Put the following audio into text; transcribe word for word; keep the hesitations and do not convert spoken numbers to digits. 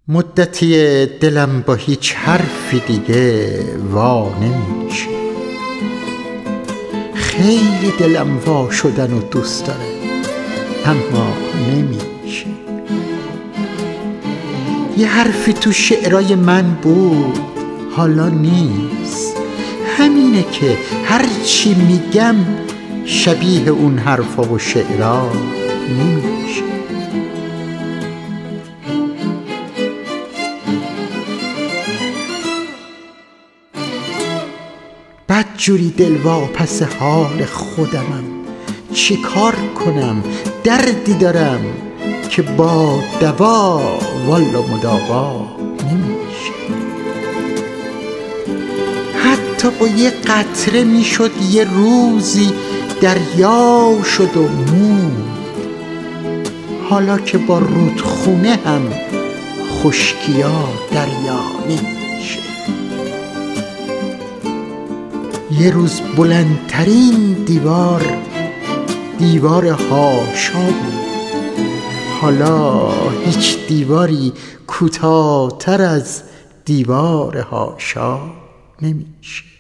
مدتی دلم با هیچ حرفی دیگه وا نمیشه. خیلی دلم وا شدن و دوست داره اما نمیشه. یه حرفی تو شعرای من بود حالا نیست. همینه که هرچی میگم شبیه اون حرفا و شعرا نمیشه. بدجوری دل واپس حال خودمم، چی کار کنم؟ دردی دارم که با دوا والا مداوا نمیشه. حتی با یه قطره میشد یه روزی دریا شد و موند. حالا که با رودخونه هم خشکیا دریا نمیشه. یه روز بلندترین دیوار دیوار حاشا بود. حالا هیچ دیواری کوتاه‌تر از دیوار حاشا نمیشه.